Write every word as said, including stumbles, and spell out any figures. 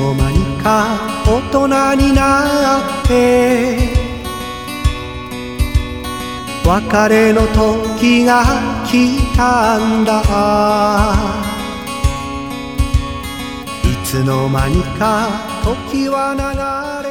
の間にか大人になって別れの時が来たんだ。いつの間にか時は流れ